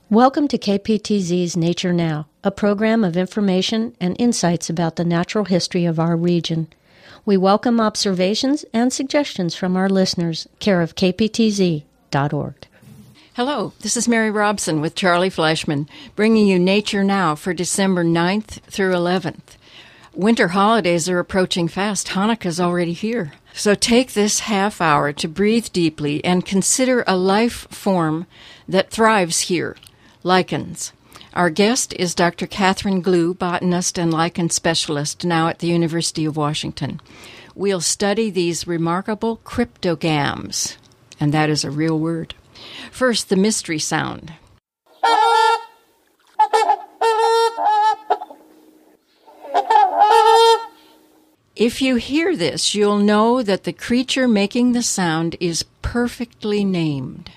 Welcome to KPTZ's Nature Now, a program of information and insights about the natural history of our region. We welcome observations and suggestions from our listeners, care of kptz.org. Hello, this is Mary Robson with Charlie Fleischman, bringing you Nature Now for December 9th through 11th. Winter holidays are approaching fast. Hanukkah's already here. So take this half hour to breathe deeply and consider a life form that thrives here, lichens. Our guest is Dr. Catherine Glue, botanist and lichen specialist now at the University of Washington. We'll study these remarkable cryptogams, and that is a real word. First, the mystery sound. If you hear this, you'll know that the creature making the sound is perfectly named.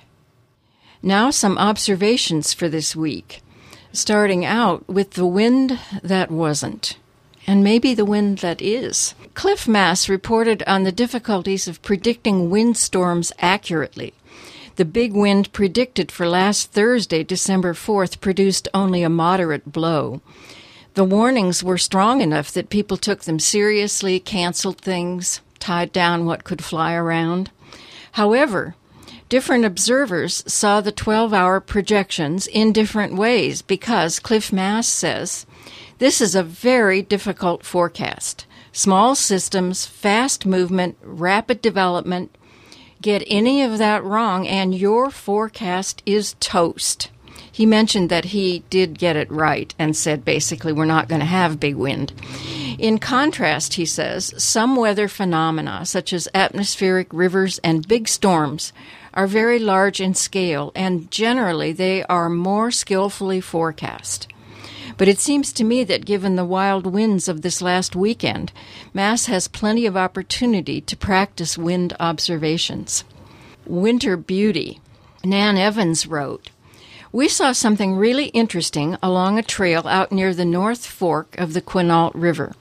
Now some observations for this week, starting out with the wind that wasn't, and maybe the wind that is. Cliff Mass reported on the difficulties of predicting windstorms accurately. The big wind predicted for last Thursday, December 4th, produced only a moderate blow. The warnings were strong enough that people took them seriously, canceled things, tied down what could fly around. However, different observers saw the 12-hour projections in different ways because Cliff Mass says, this is a very difficult forecast. Small systems, fast movement, rapid development. Get any of that wrong and your forecast is toast. He mentioned that he did get it right and said basically we're not going to have big wind. In contrast, he says, some weather phenomena such as atmospheric rivers and big storms are very large in scale and generally they are more skillfully forecast. But it seems to me that given the wild winds of this last weekend, Mass has plenty of opportunity to practice wind observations. Winter beauty. Nan Evans wrote, we saw something really interesting along a trail out near the North Fork of the Quinault River.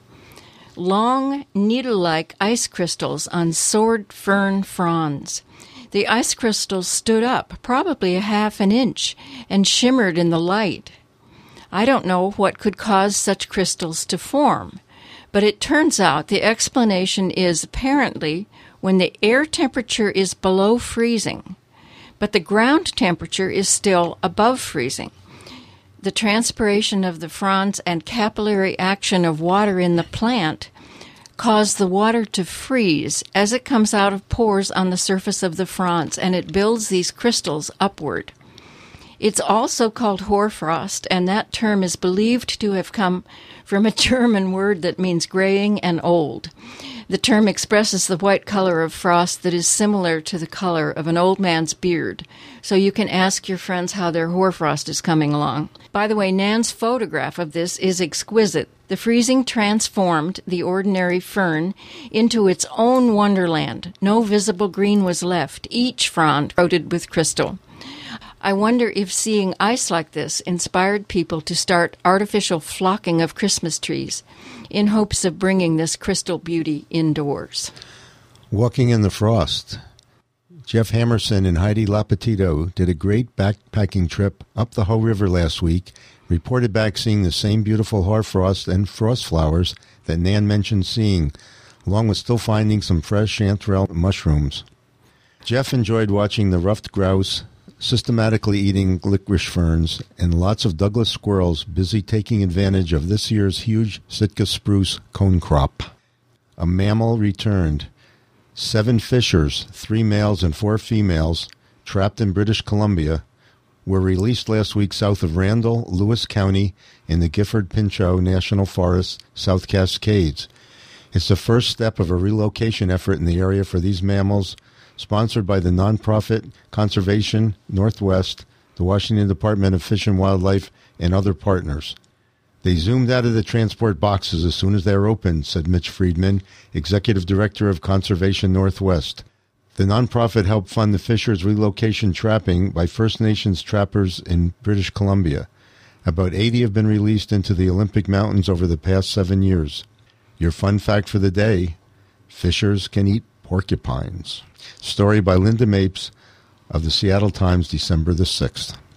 Long, needle-like ice crystals on sword fern fronds. The ice crystals stood up, probably a half an inch, and shimmered in the light. I don't know what could cause such crystals to form, but it turns out the explanation is apparently when the air temperature is below freezing, but the ground temperature is still above freezing. The transpiration of the fronds and capillary action of water in the plant cause the water to freeze as it comes out of pores on the surface of the fronds, and it builds these crystals upward. It's also called hoarfrost, and that term is believed to have come from a German word that means graying and old. The term expresses the white color of frost that is similar to the color of an old man's beard, so you can ask your friends how their hoarfrost is coming along. By the way, Nan's photograph of this is exquisite. The freezing transformed the ordinary fern into its own wonderland. No visible green was left, each frond coated with crystal. I wonder if seeing ice like this inspired people to start artificial flocking of Christmas trees in hopes of bringing this crystal beauty indoors. Walking in the frost. Jeff Hammerson and Heidi Lapetito did a great backpacking trip up the Hoh River last week, reported back seeing the same beautiful hoarfrost and frost flowers that Nan mentioned seeing, along with still finding some fresh chanterelle mushrooms. Jeff enjoyed watching the ruffed grouse systematically eating licorice ferns, and lots of Douglas squirrels busy taking advantage of this year's huge Sitka spruce cone crop. A mammal returned. 7 fishers, 3 males and 4 females, trapped in British Columbia, were released last week south of Randall, Lewis County, in the Gifford-Pinchot National Forest, South Cascades. It's the first step of a relocation effort in the area for these mammals, sponsored by the nonprofit Conservation Northwest, the Washington Department of Fish and Wildlife, and other partners. They zoomed out of the transport boxes as soon as they were opened, said Mitch Friedman, Executive Director of Conservation Northwest. The nonprofit helped fund the fishers' relocation trapping by First Nations trappers in British Columbia. About 80 have been released into the Olympic Mountains over the past 7 years. Your fun fact for the day, fishers can eat porcupines. Story by Linda Mapes of the Seattle Times, December the 6th.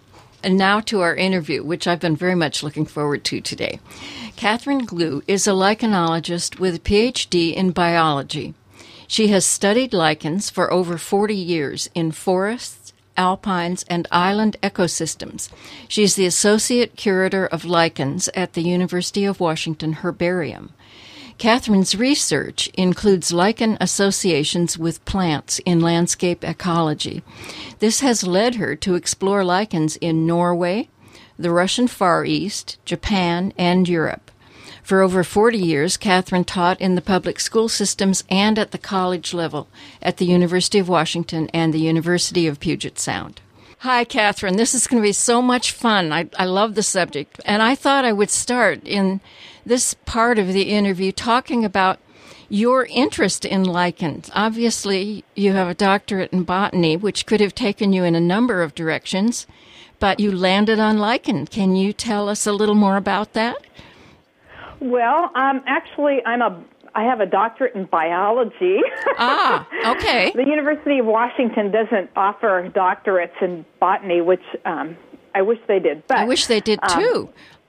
And now to our interview, which I've been very much looking forward to today. Catherine Glue is a lichenologist with a PhD in biology. She has studied lichens for over 40 years in forests, alpines, and island ecosystems. She's the Associate Curator of Lichens at the University of Washington Herbarium. Catherine's research includes lichen associations with plants in landscape ecology. This has led her to explore lichens in Norway, the Russian Far East, Japan, and Europe. For over 40 years, Catherine taught in the public school systems and at the college level at the University of Washington and the University of Puget Sound. Hi, Catherine. This is going to be so much fun. I love the subject. And I thought I would start in this part of the interview talking about your interest in lichens. Obviously, you have a doctorate in botany, which could have taken you in a number of directions, but you landed on lichen. Can you tell us a little more about that? Well, actually, I have a doctorate in biology. Ah, okay. The University of Washington doesn't offer doctorates in botany, which I wish they did. But I wish they did too.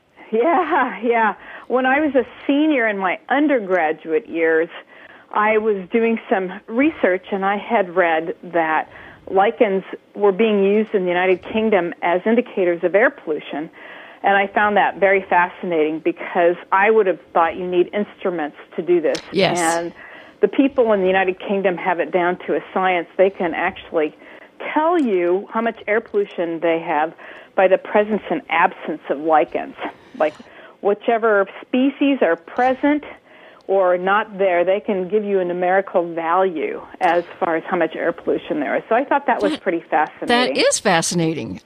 Yeah. When I was a senior in my undergraduate years, I was doing some research, and I had read that lichens were being used in the United Kingdom as indicators of air pollution. And I found that very fascinating because I would have thought you need instruments to do this. Yes. And the people in the United Kingdom have it down to a science. They can actually tell you how much air pollution they have by the presence and absence of lichens. Like whichever species are present or not there, they can give you a numerical value as far as how much air pollution there is. So I thought that was pretty fascinating. That is fascinating.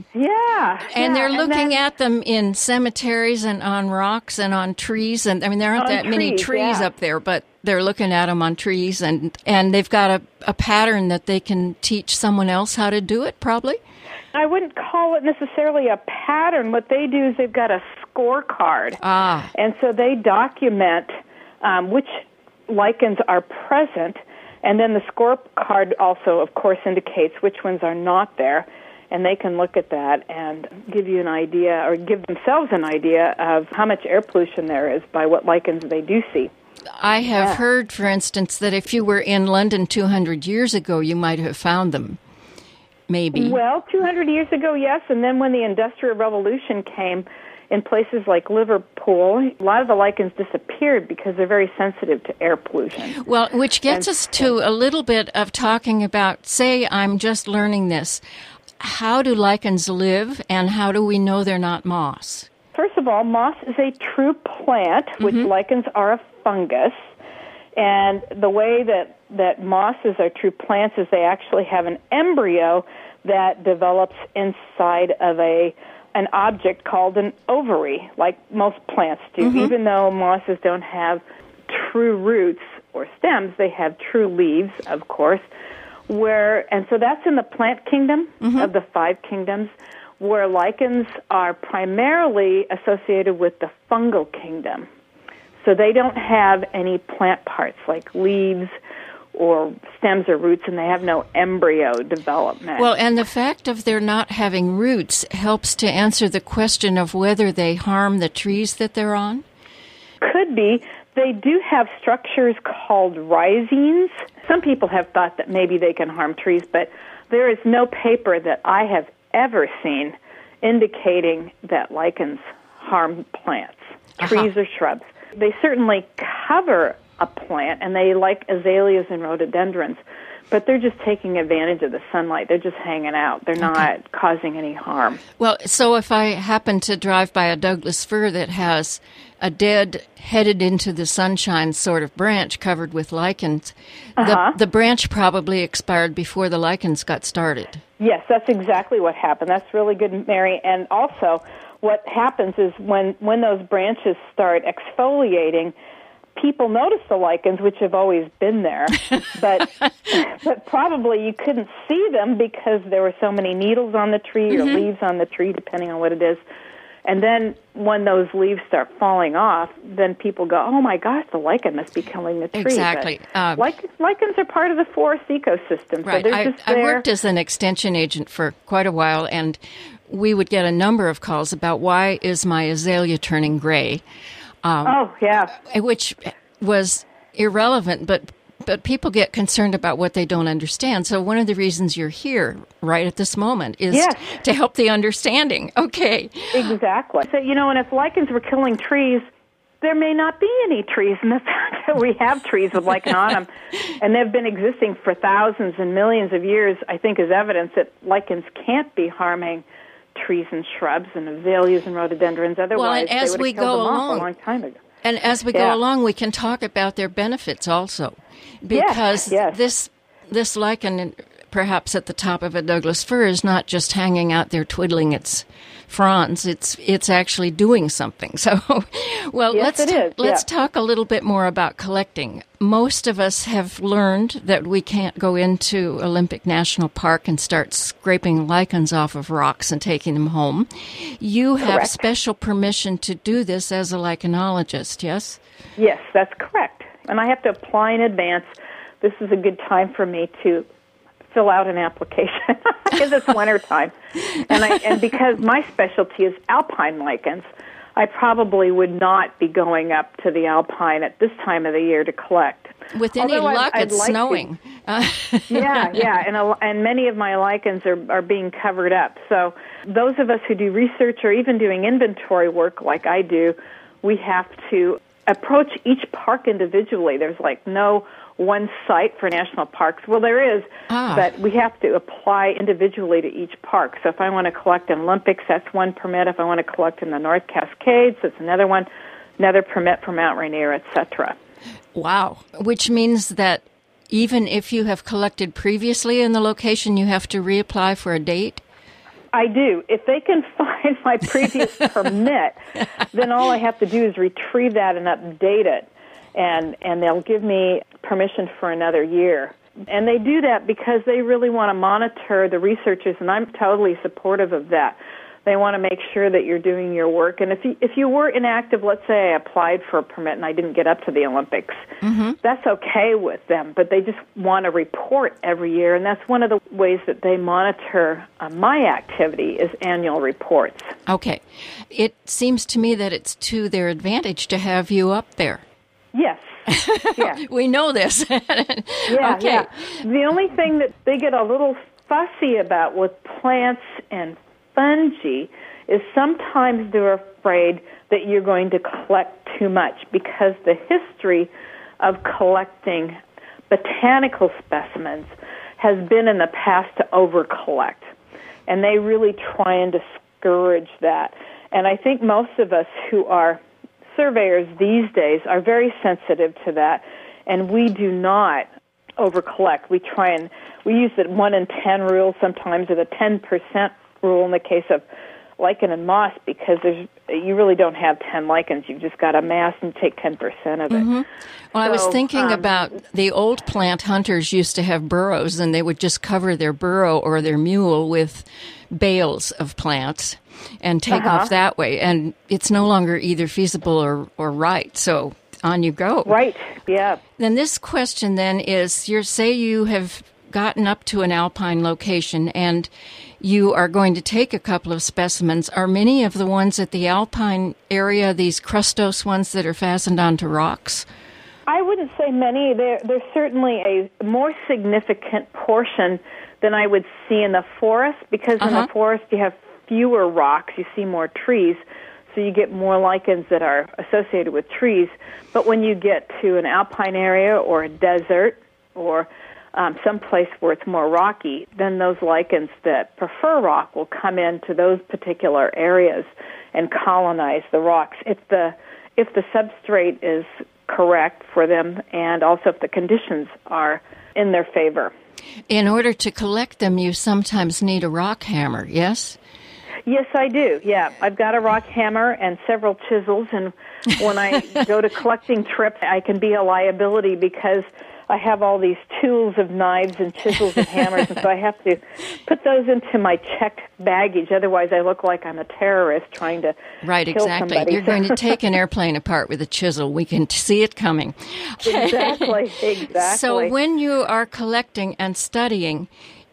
And they're looking at them in cemeteries and on rocks and on trees. And I mean, there aren't that many trees up there, but they're looking at them on trees. And they've got a pattern that they can teach someone else how to do it, probably. I wouldn't call it necessarily a pattern. What they do is they've got a scorecard. And so they document which lichens are present, and then the scorecard also, of course, indicates which ones are not there, and they can look at that and give you an idea, or give themselves an idea of how much air pollution there is by what lichens they do see. I have heard, for instance, that if you were in London 200 years ago, you might have found them, maybe. Well, 200 years ago, yes, and then when the Industrial Revolution came, in places like Liverpool, a lot of the lichens disappeared because they're very sensitive to air pollution. Well, which gets us to a little bit of talking about, say, I'm just learning this. How do lichens live, and how do we know they're not moss? First of all, moss is a true plant, which lichens are a fungus. And the way that mosses are true plants is they actually have an embryo that develops inside of an object called an ovary, like most plants do. Even though mosses don't have true roots or stems, they have true leaves, of course. And so that's in the plant kingdom of the five kingdoms, where lichens are primarily associated with the fungal kingdom. So they don't have any plant parts like leaves or stems or roots, and they have no embryo development. Well, and the fact of their not having roots helps to answer the question of whether they harm the trees that they're on? Could be. They do have structures called rhizines. Some people have thought that maybe they can harm trees, but there is no paper that I have ever seen indicating that lichens harm plants, trees or shrubs. They certainly cover a plant, and they like azaleas and rhododendrons, but they're just taking advantage of the sunlight. They're just hanging out. They're not causing any harm. Well, so if I happen to drive by a Douglas fir that has a dead, headed into the sunshine sort of branch covered with lichens, the branch probably expired before the lichens got started. Yes, that's exactly what happened. That's really good, Mary. And also, what happens is when those branches start exfoliating, people notice the lichens, which have always been there, but probably you couldn't see them because there were so many needles on the tree or leaves on the tree, depending on what it is. And then when those leaves start falling off, then people go, oh, my gosh, the lichen must be killing the tree. Exactly. Lichens are part of the forest ecosystem. Right. So they're just there. I worked as an extension agent for quite a while, and we would get a number of calls about why is my azalea turning gray, which was irrelevant, but people get concerned about what they don't understand. So one of the reasons you're here right at this moment is to help the understanding. Okay. Exactly. So, and if lichens were killing trees, there may not be any trees. And the fact that we have trees with lichen on them, and they've been existing for thousands and millions of years, I think is evidence that lichens can't be harming trees and shrubs and azaleas and rhododendrons. Otherwise, and as they would have killed them off a long time ago. And as we go along, we can talk about their benefits also. Because this lichen, perhaps at the top of a Douglas fir, is not just hanging out there twiddling its fronds. It's actually doing something. So, let's talk a little bit more about collecting. Most of us have learned that we can't go into Olympic National Park and start scraping lichens off of rocks and taking them home. You have special permission to do this as a lichenologist, yes? Yes, that's correct. And I have to apply in advance. This is a good time for me to fill out an application because it's wintertime. And because my specialty is alpine lichens, I probably would not be going up to the alpine at this time of the year to collect. With any luck, it's snowing. And many of my lichens are being covered up. So those of us who do research or even doing inventory work like I do, we have to approach each park individually. There's no one site for national parks. Well, there is, but we have to apply individually to each park. So if I want to collect in Olympics, that's one permit. If I want to collect in the North Cascades, that's another one, another permit for Mount Rainier, etc. Wow. Which means that even if you have collected previously in the location, you have to reapply for a date? I do. If they can find my previous permit, then all I have to do is retrieve that and update it, and they'll give me permission for another year. And they do that because they really want to monitor the researchers, and I'm totally supportive of that. They want to make sure that you're doing your work. And if you were inactive, let's say I applied for a permit and I didn't get up to the Olympics, that's okay with them. But they just want to report every year, and that's one of the ways that they monitor my activity is annual reports. Okay. It seems to me that it's to their advantage to have you up there. Yes. Yeah. We know this. Okay. Yeah. The only thing that they get a little fussy about with plants and fungi is sometimes they're afraid that you're going to collect too much because the history of collecting botanical specimens has been in the past to over-collect. And they really try and discourage that. And I think most of us who are surveyors these days are very sensitive to that, and we do not over-collect. We use the 1 in 10 rule sometimes, or the 10% rule in the case of lichen and moss, because you really don't have 10 lichens. You've just got a mass and take 10% of it. Well, I was thinking about the old plant hunters used to have burrows, and they would just cover their burrow or their mule with bales of plants and take off that way. And it's no longer either feasible or right. So on you go. Right, yeah. Then this question then is, say you have gotten up to an alpine location and you are going to take a couple of specimens. Are many of the ones at the alpine area these crustose ones that are fastened onto rocks? I wouldn't say many. There's certainly a more significant portion than I would see in the forest, because in the forest you have fewer rocks, you see more trees, so you get more lichens that are associated with trees. But when you get to an alpine area or a desert or someplace where it's more rocky, then those lichens that prefer rock will come into those particular areas and colonize the rocks if the substrate is correct for them, and also if the conditions are in their favor. In order to collect them, you sometimes need a rock hammer, yes? Yes, I do, yeah. I've got a rock hammer and several chisels, and when I go to collecting trips, I can be a liability because I have all these tools of knives and chisels and hammers, and so I have to put those into my checked baggage. Otherwise, I look like I'm a terrorist trying to kill somebody. You're going to take an airplane apart with a chisel. We can see it coming. Exactly. So when you are collecting and studying,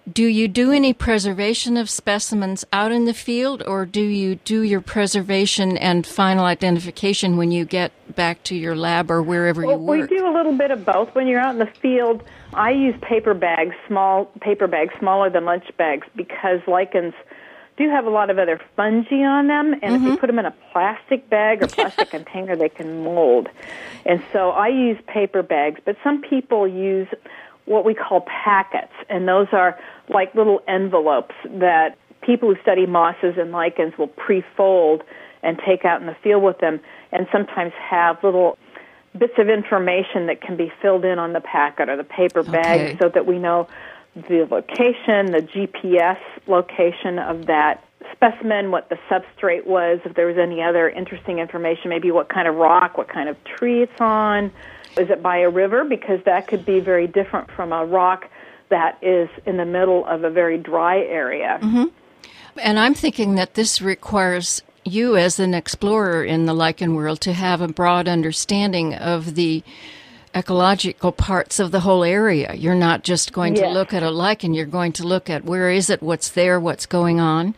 Do you do any preservation of specimens out in the field, or do you do your preservation and final identification when you get back to your lab or wherever you work? We do a little bit of both. When you're out in the field, I use paper bags, small paper bags, smaller than lunch bags, because lichens do have a lot of other fungi on them, and if you put them in a plastic bag or plastic container, they can mold. And so I use paper bags, but some people use what we call packets, and those are like little envelopes that people who study mosses and lichens will pre-fold and take out in the field with them, and sometimes have little bits of information that can be filled in on the packet or the paper bag so that we know the location, the GPS location of that specimen, what the substrate was, if there was any other interesting information, maybe what kind of rock, what kind of tree it's on. Is it by a river? Because that could be very different from a rock that is in the middle of a very dry area. And I'm thinking that this requires you as an explorer in the lichen world to have a broad understanding of the ecological parts of the whole area. You're not just going to look at a lichen, you're going to look at where is it, what's there, what's going on.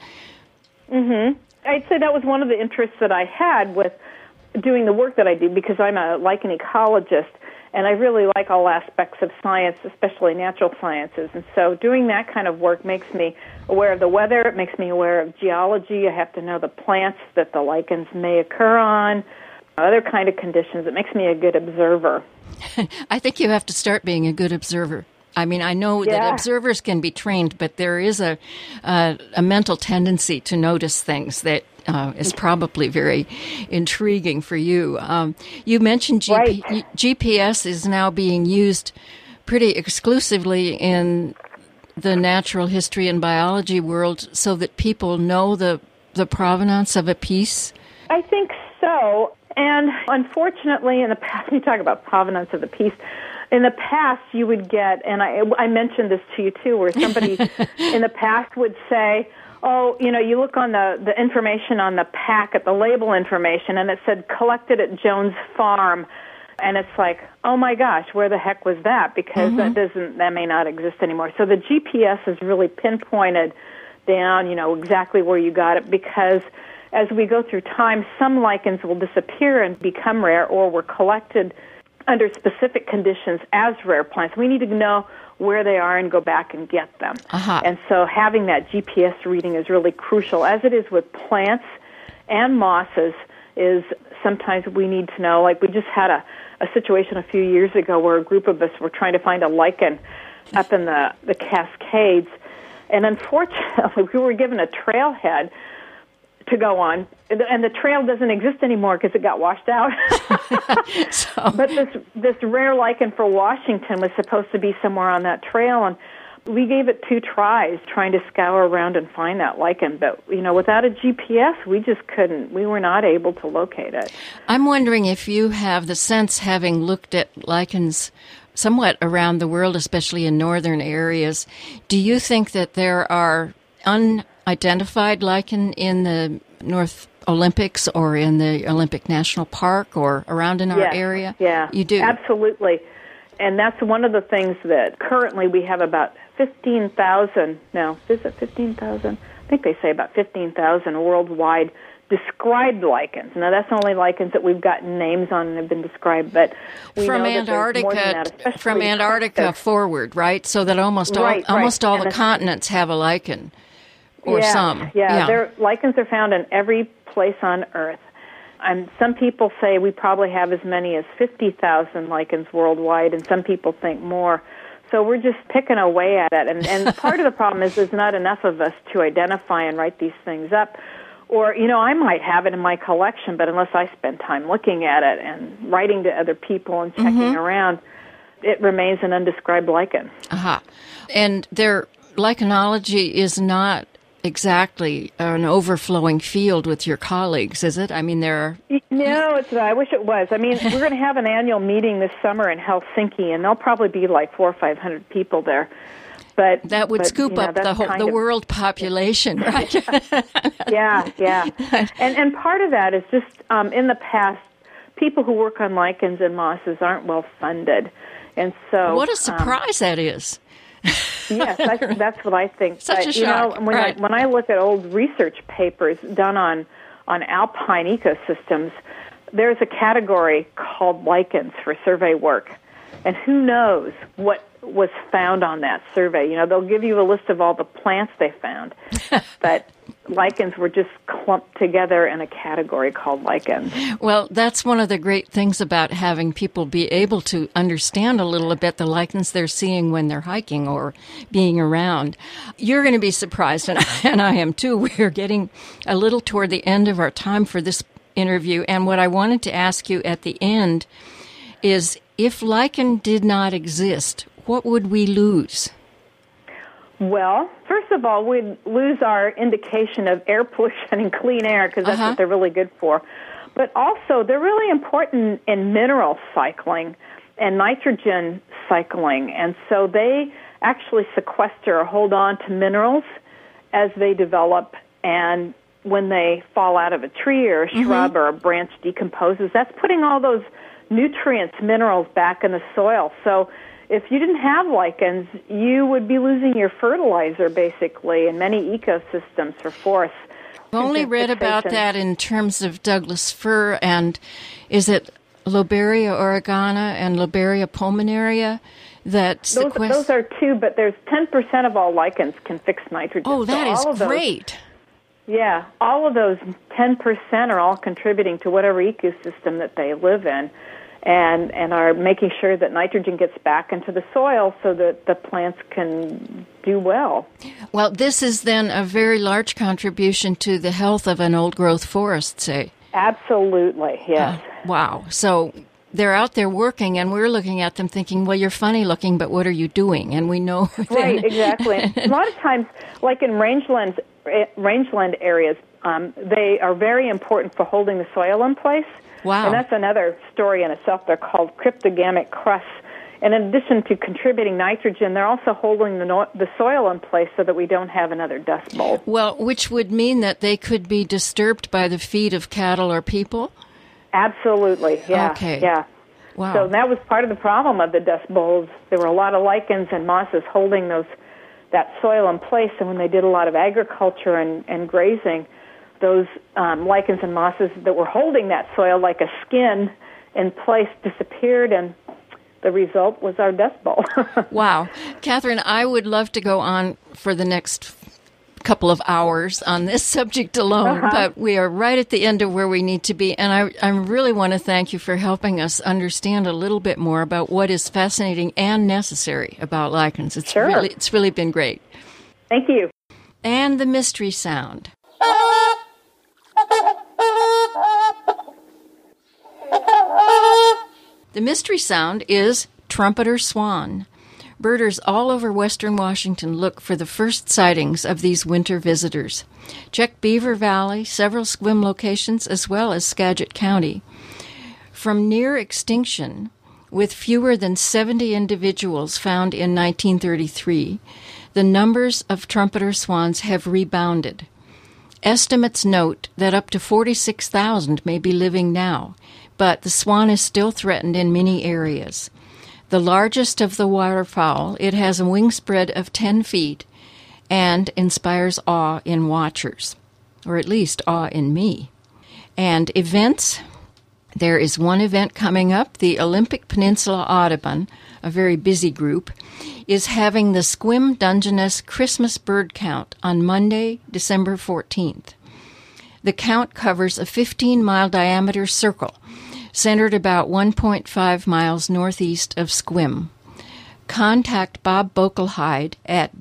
I'd say that was one of the interests that I had with doing the work that I do, because I'm a lichen ecologist, and I really like all aspects of science, especially natural sciences. And so doing that kind of work makes me aware of the weather, it makes me aware of geology. I have to know the plants that the lichens may occur on, other kind of conditions. It makes me a good observer. I think you have to start being a good observer. I mean, I know that observers can be trained, but there is a mental tendency to notice things that is probably very intriguing for you. You mentioned GPS is now being used pretty exclusively in the natural history and biology world so that people know the provenance of a piece? I think so. And unfortunately, in the past, you talk about provenance of the piece, in the past you would get, and I mentioned this to you too, where somebody in the past would say, oh, you know, you look on the information on the packet, the label information, and it said collected at Jones Farm. And it's like, oh my gosh, where the heck was that? Because that may not exist anymore. So the GPS is really pinpointed down, you know, exactly where you got it, because as we go through time, some lichens will disappear and become rare, or were collected under specific conditions as rare plants. We need to know where they are and go back and get them. And so having that GPS reading is really crucial, as it is with plants and mosses. Is sometimes we need to know, like we just had a situation a few years ago where a group of us were trying to find a lichen up in the Cascades, and unfortunately we were given a trailhead to go on, and the trail doesn't exist anymore because it got washed out. But this rare lichen for Washington was supposed to be somewhere on that trail, and we gave it 2 tries trying to scour around and find that lichen. But, you know, without a GPS, we just couldn't. We were not able to locate it. I'm wondering if you have the sense, having looked at lichens somewhat around the world, especially in northern areas, do you think that there are unidentified lichen in the North Olympics or in the Olympic National Park or around in our area? Yeah, you do. Absolutely. And that's one of the things that currently we have about 15,000, now, is it 15,000? I think they say about 15,000 worldwide described lichens. Now, that's only lichens that we've gotten names on and have been described, but we from know Antarctica, that that, from Antarctica forward, right? So that almost all the continents have a lichen, or some. Yeah, lichens are found in every place on Earth. And some people say we probably have as many as 50,000 lichens worldwide, and some people think more. So we're just picking away at it. And part of the problem is there's not enough of us to identify and write these things up. Or, you know, I might have it in my collection, but unless I spend time looking at it and writing to other people and checking around, it remains an undescribed lichen. And their lichenology is not exactly an overflowing field with your colleagues, is it? I mean, there are... No, it's not. I wish it was. I mean, we're going to have an annual meeting this summer in Helsinki, and there'll probably be like 400 or 500 people there. But that would scoop up the world population, right? Yeah. And part of that is just in the past, people who work on lichens and mosses aren't well funded, and so what a surprise that is. Yes, that's what I think. Such a shock. You know, when I look at old research papers done on alpine ecosystems, there's a category called lichens for survey work. And who knows what was found on that survey. You know, they'll give you a list of all the plants they found, but lichens were just clumped together in a category called lichens. Well, that's one of the great things about having people be able to understand a little bit the lichens they're seeing when they're hiking or being around. You're going to be surprised, and I am too. We're getting a little toward the end of our time for this interview, and what I wanted to ask you at the end is, if lichen did not exist, what would we lose? Well, first of all, we'd lose our indication of air pollution and clean air, because that's what they're really good for. But also, they're really important in mineral cycling and nitrogen cycling. And so they actually sequester or hold on to minerals as they develop. And when they fall out of a tree or a shrub or a branch decomposes, that's putting all those nutrients, minerals back in the soil. So if you didn't have lichens, you would be losing your fertilizer, basically, in many ecosystems for forests. I've only read about that in terms of Douglas fir, and is it Lobelia oregana and Lobelia pulmonaria that sequester? Those are two, but there's 10% of all lichens can fix nitrogen. Oh, that is great. Yeah, all of those 10% are all contributing to whatever ecosystem that they live in, and are making sure that nitrogen gets back into the soil so that the plants can do well. Well, this is then a very large contribution to the health of an old-growth forest, say. Absolutely, yes. Wow. So they're out there working, and we're looking at them thinking, well, you're funny looking, but what are you doing? And we know. Right, exactly. A lot of times, like in rangeland areas, they are very important for holding the soil in place. Wow. And that's another story in itself. They're called cryptogamic crusts. And in addition to contributing nitrogen, they're also holding the soil in place so that we don't have another dust bowl. Well, which would mean that they could be disturbed by the feet of cattle or people? Absolutely, yeah. Okay. Yeah. Wow. So that was part of the problem of the dust bowls. There were a lot of lichens and mosses holding that soil in place, and when they did a lot of agriculture and grazing, those lichens and mosses that were holding that soil like a skin in place disappeared, and the result was our dust bowl. Wow. Catherine, I would love to go on for the next couple of hours on this subject alone, but we are right at the end of where we need to be, and I really want to thank you for helping us understand a little bit more about what is fascinating and necessary about lichens. It's really been great. Thank you. And the mystery sound. The mystery sound is trumpeter swan. Birders all over western Washington look for the first sightings of these winter visitors. Check Beaver Valley, several Sequim locations, as well as Skagit County. From near extinction, with fewer than 70 individuals found in 1933, the numbers of trumpeter swans have rebounded. Estimates note that up to 46,000 may be living now, but the swan is still threatened in many areas. The largest of the waterfowl, it has a wingspread of 10 feet and inspires awe in watchers, or at least awe in me. And events, there is one event coming up. The Olympic Peninsula Audubon, a very busy group, is having the Sequim Dungeness Christmas bird count on Monday, December 14th. The count covers a 15-mile diameter circle centered about 1.5 miles northeast of Sequim. Contact Bob Bokelheide at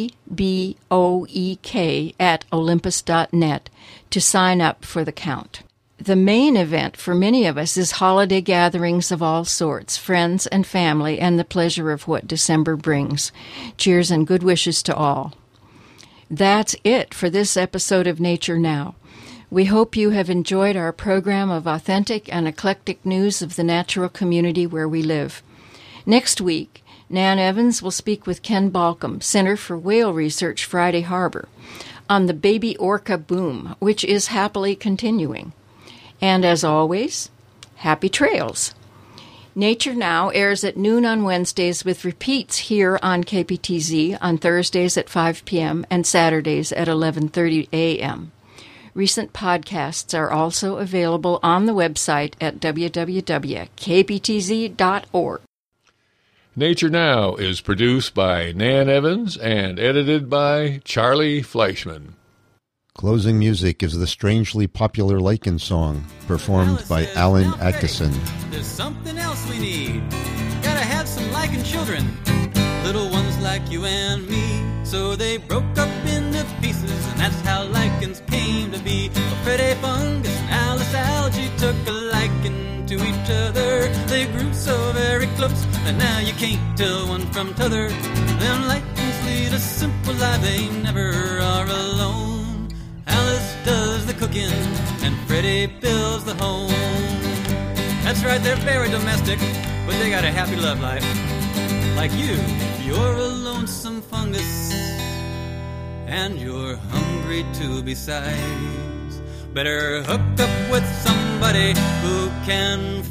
bboek@olympus.net to sign up for the count. The main event for many of us is holiday gatherings of all sorts, friends and family, and the pleasure of what December brings. Cheers and good wishes to all. That's it for this episode of Nature Now. We hope you have enjoyed our program of authentic and eclectic news of the natural community where we live. Next week, Nan Evans will speak with Ken Balcom, Center for Whale Research, Friday Harbor, on the baby orca boom, which is happily continuing. And as always, happy trails. Nature Now airs at noon on Wednesdays with repeats here on KPTZ on Thursdays at 5 p.m. and Saturdays at 11:30 a.m. Recent podcasts are also available on the website at www.kptz.org. Nature Now is produced by Nan Evans and edited by Charlie Fleischman. Closing music is the strangely popular Lichen song, performed by Alan Atkinson. There's something else we need. Gotta have some lichen children, little ones like you and me. So they broke up into pieces, and that's how lichens came to be. Well, Freddie Fungus and Alice Algae took a liking to each other. They grew so very close, and now you can't tell one from t'other. Them lichens lead a simple life, they never are alone. Alice does the cooking, and Freddie builds the home. That's right, they're very domestic, but they got a happy love life. Like you, you're a lonesome fungus, and you're hungry too besides. Better hook up with somebody who can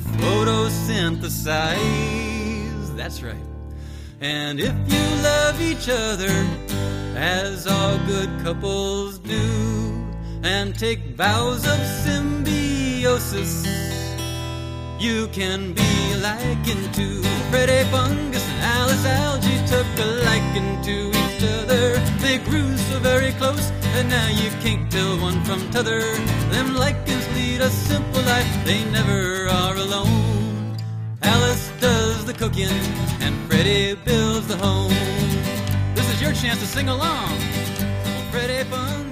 photosynthesize. That's right. And if you love each other, as all good couples do, and take vows of symbiosis, you can be likened to Freddie Fungus and Alice Algae took a liking to each other. They grew so very close, and now you can't tell one from t'other. Them lichens lead a simple life, they never are alone. Alice does the cooking, and Freddie builds the home. This is your chance to sing along. Freddie Fungus